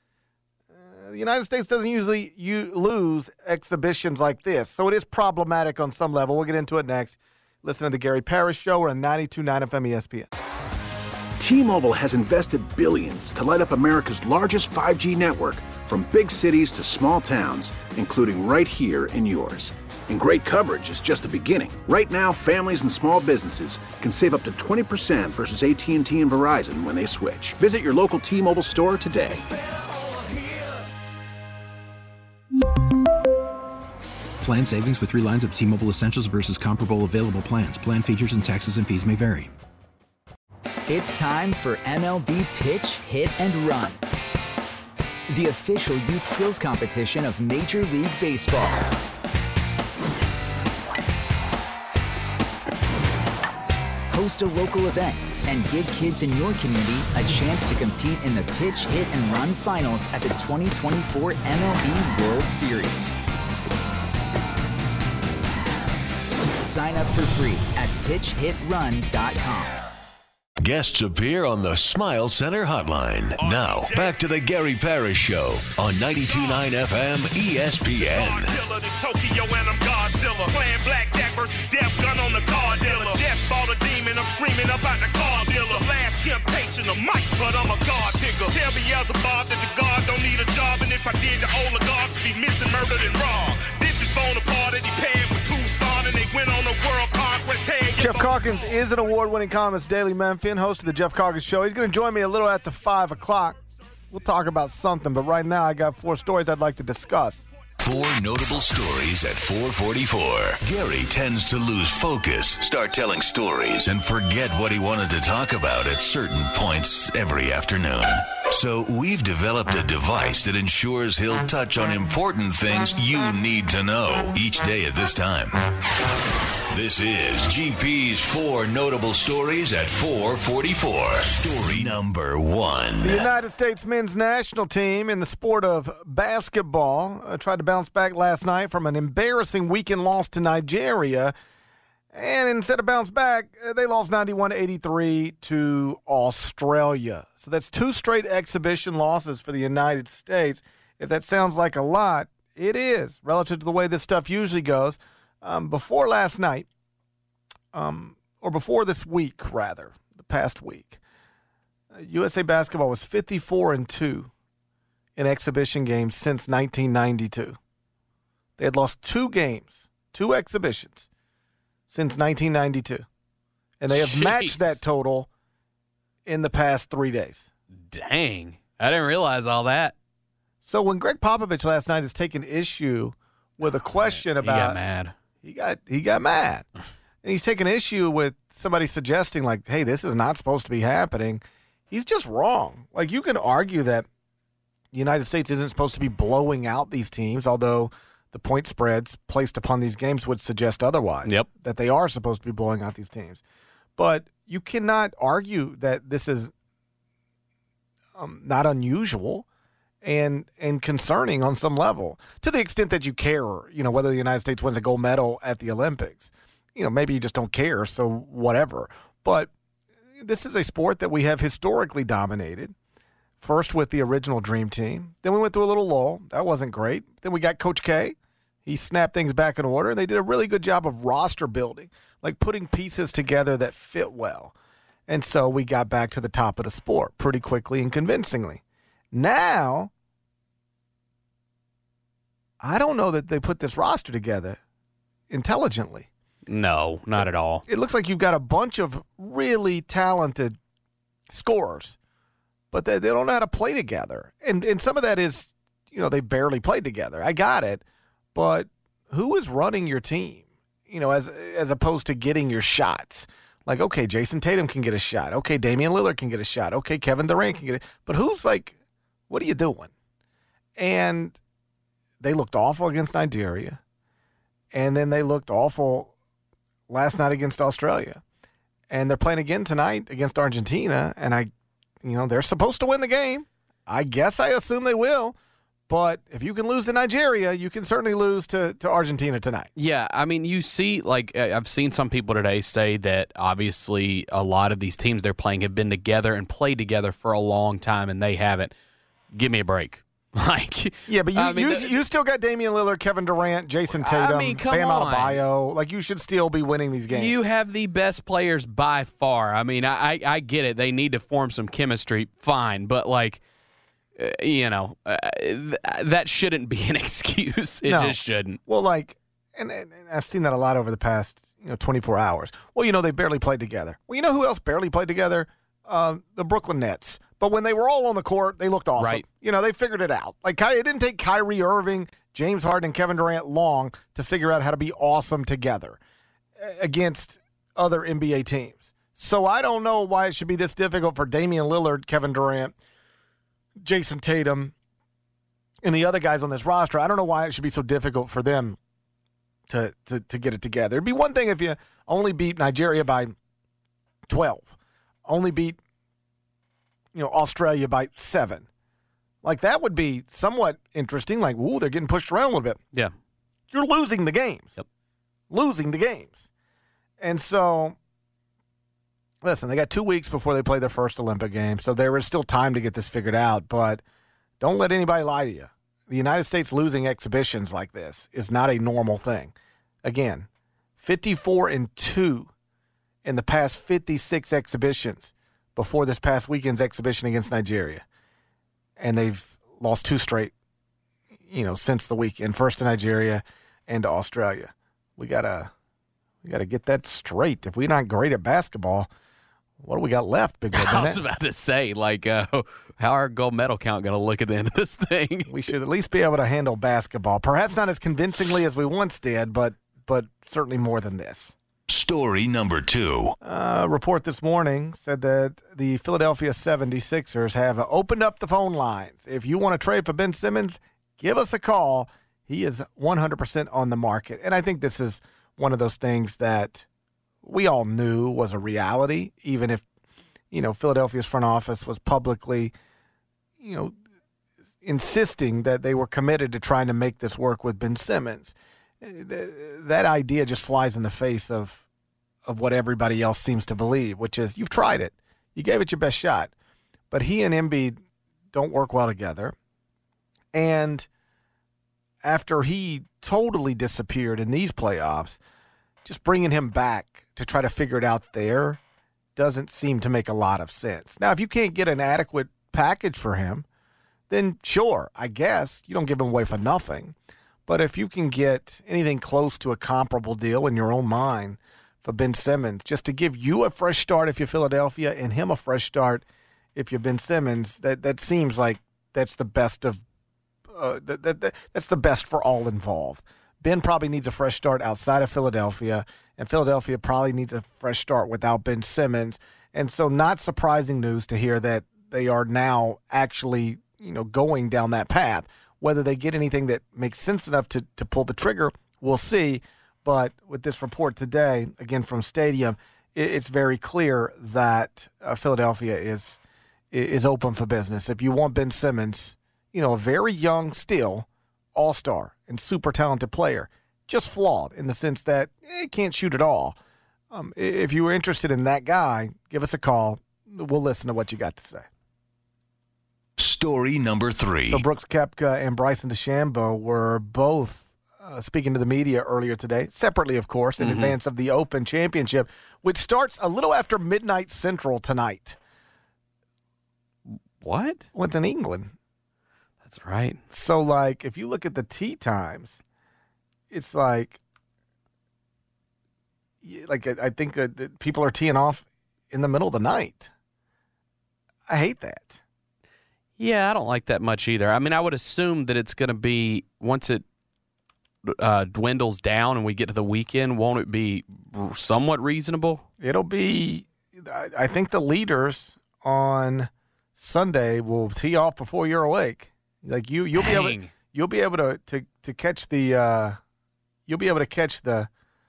The United States doesn't usually lose exhibitions like this, so it is problematic on some level. We'll get into it next. Listen to the Gary Parrish Show. We're on 92.9 FM ESPN. T-Mobile has invested billions to light up America's largest 5G network, from big cities to small towns, including right here in yours. And great coverage is just the beginning. Right now, families and small businesses can save up to 20% versus AT&T and Verizon when they switch. Visit your local T-Mobile store today. Plan savings with 3 lines of T-Mobile Essentials versus comparable available plans. Plan features and taxes and fees may vary. It's time for MLB Pitch, Hit, and Run, the official youth skills competition of Major League Baseball. Host a local event and give kids in your community a chance to compete in the Pitch, Hit, and Run finals at the 2024 MLB World Series. Sign up for free at pitchhitrun.com. Guests appear on the Smile Center hotline. Now, back to the Gary Parrish Show on 92.9 FM ESPN. Godzilla, this Tokyo and I'm Godzilla. Playing blackjack versus death gun on the car dealer. Just bought a demon, I'm screaming about the car dealer. Last temptation of Mike, but I'm a God digger. Tell Beelzebub that the God don't need a job, and if I did, the oligarchs would be missing, murdered, and robbed. This is Bonaparte, and he paired with Tucson, and they went on a world conquest tag. Jeff Calkins is an award-winning columnist, Daily Memphian, host of the Jeff Calkins Show. He's going to join me a little after 5 o'clock. We'll talk about something, but right now I got 4 stories I'd like to discuss. 4 notable stories at 4:44. Gary tends to lose focus, start telling stories, and forget what he wanted to talk about at certain points every afternoon. So we've developed a device that ensures he'll touch on important things you need to know each day at this time. This is GP's 4 notable stories at 4:44. Story number 1. The United States men's national team in the sport of basketball tried to bounce back last night from an embarrassing weekend loss to Nigeria. And instead of bounce back, they lost 91-83 to Australia. So that's 2 straight exhibition losses for the United States. If that sounds like a lot, it is, relative to the way this stuff usually goes. Before last night, or before this week, rather, the past week, USA Basketball was 54-2 in exhibition games since 1992. They had lost 2 games, 2 exhibitions, since 1992. And they have matched that total in the past 3 days. Dang. I didn't realize all that. So when Greg Popovich last night has taken issue with a question about... He got mad. He got mad. And he's taken issue with somebody suggesting, like, hey, this is not supposed to be happening. He's just wrong. Like, you can argue that the United States isn't supposed to be blowing out these teams, although the point spreads placed upon these games would suggest otherwise. Yep. That they are supposed to be blowing out these teams. But you cannot argue that this is not unusual and concerning on some level, to the extent that you care, whether the United States wins a gold medal at the Olympics. Maybe you just don't care, so whatever. But this is a sport that we have historically dominated. First with the original Dream Team. Then we went through a little lull. That wasn't great. Then we got Coach K. He snapped things back in order. They did a really good job of roster building, like putting pieces together that fit well. And so we got back to the top of the sport pretty quickly and convincingly. Now, I don't know that they put this roster together intelligently. No, not at all. It looks like you've got a bunch of really talented scorers, but they don't know how to play together. And some of that is, they barely played together. I got it. But who is running your team, as opposed to getting your shots? Like, okay, Jason Tatum can get a shot. Okay, Damian Lillard can get a shot. Okay, Kevin Durant can get it. But who's like, what are you doing? And they looked awful against Nigeria. And then they looked awful last night against Australia. And they're playing again tonight against Argentina. And they're supposed to win the game. I assume they will. But if you can lose to Nigeria, you can certainly lose to Argentina tonight. Yeah, I mean, you see, like, I've seen some people today say that obviously a lot of these teams they're playing have been together and played together for a long time, and they haven't. Give me a break. Yeah, but you still got Damian Lillard, Kevin Durant, Jason Tatum, Bam Adebayo. Like, you should still be winning these games. You have the best players by far. I mean, I get it. They need to form some chemistry, fine. But, like, that shouldn't be an excuse. It just shouldn't. Well, like, and I've seen that a lot over the past 24 hours. Well, they barely played together. Well, you know who else barely played together? The Brooklyn Nets. But when they were all on the court, they looked awesome. Right. They figured it out. Like, it didn't take Kyrie Irving, James Harden, and Kevin Durant long to figure out how to be awesome together against other NBA teams. So I don't know why it should be this difficult for Damian Lillard, Kevin Durant, Jason Tatum, and the other guys on this roster. I don't know why it should be so difficult for them to get it together. It'd be one thing if you only beat Nigeria by 12, only beat Australia by 7. Like, that would be somewhat interesting. Like, ooh, they're getting pushed around a little bit. Yeah. You're losing the games. Yep. Losing the games. And so, listen, they got 2 weeks before they play their first Olympic game, so there is still time to get this figured out. But don't let anybody lie to you. The United States losing exhibitions like this is not a normal thing. Again, 54-2 in the past 56 exhibitions before this past weekend's exhibition against Nigeria. And they've lost 2 straight, since the weekend. First to Nigeria and to Australia. We gotta get that straight. If we're not great at basketball, What do we got left, Big Red? I was about to say, how our gold medal count going to look at the end of this thing? We should at least be able to handle basketball. Perhaps not as convincingly as we once did, but certainly more than this. Story number 2. A report this morning said that the Philadelphia 76ers have opened up the phone lines. If you want to trade for Ben Simmons, give us a call. He is 100% on the market. And I think this is one of those things that we all knew was a reality, even if, Philadelphia's front office was publicly, insisting that they were committed to trying to make this work with Ben Simmons. That idea just flies in the face of what everybody else seems to believe, which is you've tried it. You gave it your best shot. But he and Embiid don't work well together. And after he totally disappeared in these playoffs, just bringing him back to try to figure it out there doesn't seem to make a lot of sense. Now, if you can't get an adequate package for him, then sure, I guess you don't give him away for nothing. But if you can get anything close to a comparable deal in your own mind for Ben Simmons, just to give you a fresh start if you're Philadelphia and him a fresh start if you're Ben Simmons, that seems like that's the best of that's the best for all involved. Ben probably needs a fresh start outside of Philadelphia, and Philadelphia probably needs a fresh start without Ben Simmons. And so not surprising news to hear that they are now actually, going down that path. Whether they get anything that makes sense enough to pull the trigger, we'll see. But with this report today, again from Stadium, it's very clear that Philadelphia is open for business. If you want Ben Simmons, a very young still all-star and super talented player, just flawed in the sense that he can't shoot at all. If you were interested in that guy, give us a call. We'll listen to what you got to say. Story number 3. So Brooks Koepka and Bryson DeChambeau were both speaking to the media earlier today, separately, of course, in advance of the Open Championship, which starts a little after midnight Central tonight. What? Well, it's in England. That's right. So, if you look at the tee times, it's I think that people are teeing off in the middle of the night. I hate that. Yeah, I don't like that much either. I mean, I would assume that it's going to be, once it dwindles down and we get to the weekend, won't it be somewhat reasonable? It'll be, I think the leaders on Sunday will tee off before you're awake. You'll be able to catch the you'll be able to catch the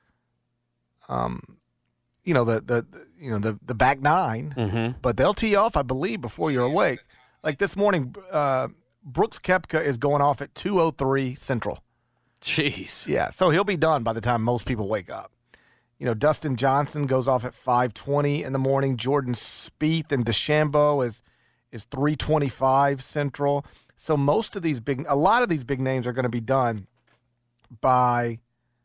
the back nine, but they'll tee off, I believe, before you're awake. Like this morning, Brooks Koepka is going off at 2:03 Central. Jeez. Yeah, so he'll be done by the time most people wake up. Dustin Johnson goes off at 5:20 in the morning. Jordan Spieth and DeChambeau is 3:25 Central. So a lot of these big names are going to be done by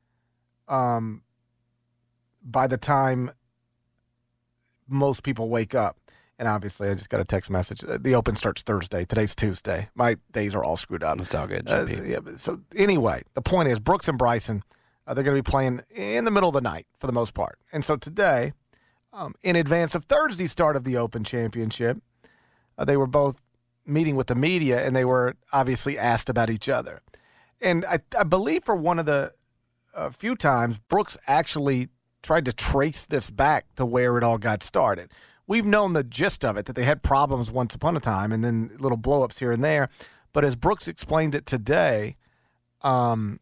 the time most people wake up. And obviously, I just got a text message. The Open starts Thursday. Today's Tuesday. My days are all screwed up. It's all good, so anyway, the point is Brooks and Bryson, they're going to be playing in the middle of the night for the most part. And so today, in advance of Thursday's start of the Open Championship, they were both meeting with the media, and they were obviously asked about each other. And I believe for one of the few times, Brooks actually tried to trace this back to where it all got started. We've known the gist of it, that they had problems once upon a time and then little blow-ups here and there. But as Brooks explained it today, one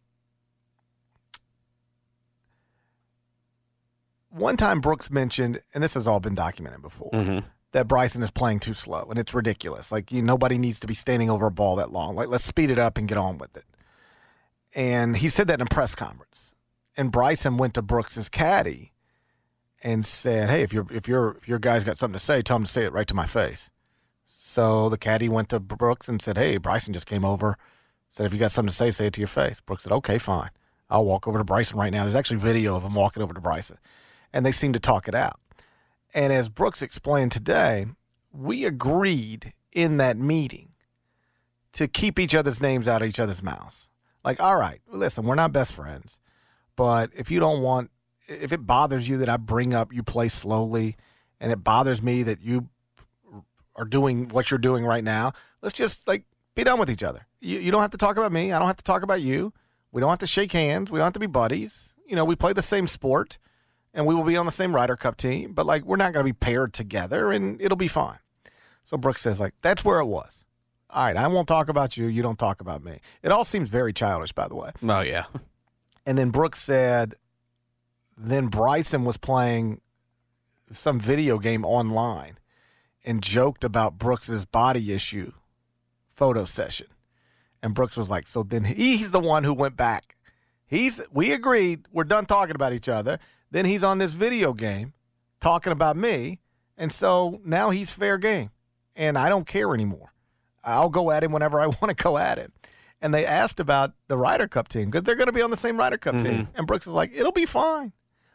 time Brooks mentioned, and this has all been documented before, that Bryson is playing too slow, and it's ridiculous. Nobody needs to be standing over a ball that long. Let's speed it up and get on with it. And he said that in a press conference. And Bryson went to Brooks's caddy and said, "Hey, if your guy's got something to say, tell him to say it right to my face." So the caddy went to Brooks and said, "Hey, Bryson just came over. Said if you got something to say it to your face." Brooks said, "Okay, fine. I'll walk over to Bryson right now." There's actually video of him walking over to Bryson, and they seemed to talk it out. And as Brooks explained today, we agreed in that meeting to keep each other's names out of each other's mouths. All right, listen, we're not best friends, but if it bothers you that I bring up you play slowly and it bothers me that you are doing what you're doing right now. Let's just, be done with each other. You don't have to talk about me. I don't have to talk about you. We don't have to shake hands. We don't have to be buddies. We play the same sport, and we will be on the same Ryder Cup team, but, we're not going to be paired together, and it'll be fine. So Brooks says, that's where it was. All right, I won't talk about you. You don't talk about me. It all seems very childish, by the way. Oh, yeah. And then Brooks said, then Bryson was playing some video game online and joked about Brooks's body issue photo session. And Brooks was like, so then he's the one who went back. We agreed, we're done talking about each other. Then he's on this video game talking about me. And so now he's fair game. And I don't care anymore. I'll go at him whenever I want to go at him. And they asked about the Ryder Cup team because they're going to be on the same Ryder Cup team. And Brooks was like, it'll be fine.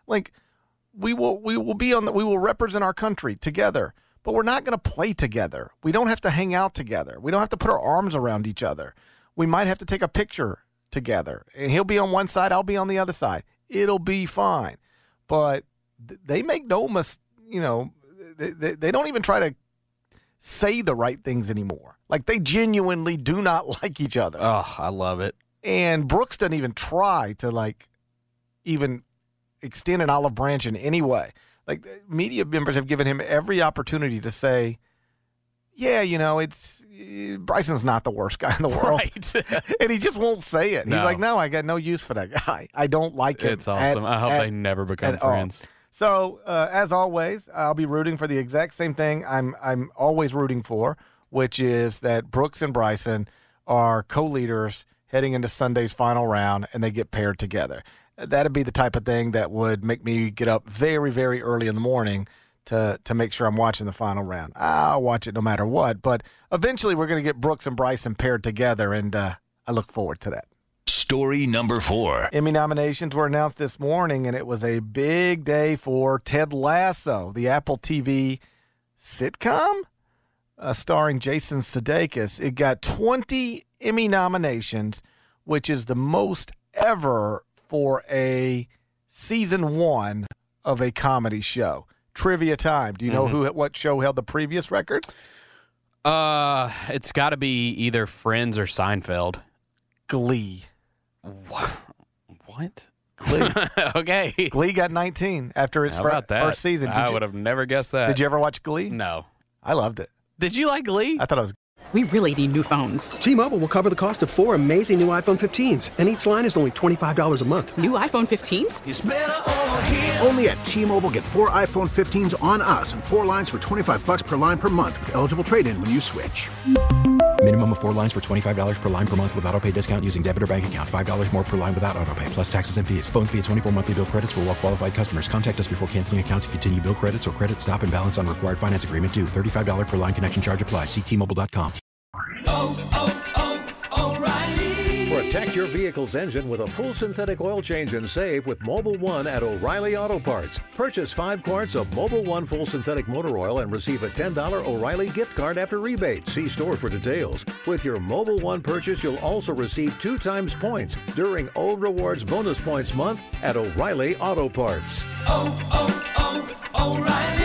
We will represent our country together, but we're not going to play together. We don't have to hang out together. We don't have to put our arms around each other. We might have to take a picture together. And he'll be on one side, I'll be on the other side. It'll be fine. But they make no mistake, they don't even try to say the right things anymore. They genuinely do not like each other. Oh, I love it. And Brooks doesn't even try to, even extend an olive branch in any way. Media members have given him every opportunity to say, yeah, it's Bryson's not the worst guy in the world. Right. And he just won't say it. No. He's like, no, I got no use for that guy. I don't like him. It's awesome. I hope they never become friends. So, as always, I'll be rooting for the exact same thing I'm always rooting for, which is that Brooks and Bryson are co-leaders heading into Sunday's final round, and they get paired together. That'd be the type of thing that would make me get up very, very early in the morning to make sure I'm watching the final round. I'll watch it no matter what, but eventually we're going to get Brooks and Bryson paired together, and I look forward to that. Story number 4. Emmy nominations were announced this morning, and it was a big day for Ted Lasso, the Apple TV sitcom starring Jason Sudeikis. It got 20 Emmy nominations, which is the most ever for a season 1 of a comedy show. Trivia time. Do you know what show held the previous record? It's got to be either Friends or Seinfeld. Glee. What? Glee. Okay. Glee got 19 after its first season. I would have never guessed that. Did you ever watch Glee? No. I loved it. Did you like Glee? I thought it was. We really need new phones. T-Mobile will cover the cost of 4 amazing new iPhone 15s, and each line is only $25 a month. New iPhone 15s? It's better over here. Only at T-Mobile, get 4 iPhone 15s on us and 4 lines for $25 per line per month with eligible trade-in when you switch. Minimum of 4 lines for $25 per line per month with autopay discount using debit or bank account. $5 more per line without autopay, plus taxes and fees. Phone fee at 24 monthly bill credits for well-qualified customers. Contact us before canceling account to continue bill credits or credit stop and balance on required finance agreement due. $35 per line connection charge applies. See T-Mobile.com. O'Reilly. Protect your vehicle's engine with a full synthetic oil change and save with Mobil 1 at O'Reilly Auto Parts. Purchase 5 quarts of Mobil 1 full synthetic motor oil and receive a $10 O'Reilly gift card after rebate. See store for details. With your Mobil 1 purchase, you'll also receive 2 times points during O Rewards Bonus Points Month at O'Reilly Auto Parts. O'Reilly.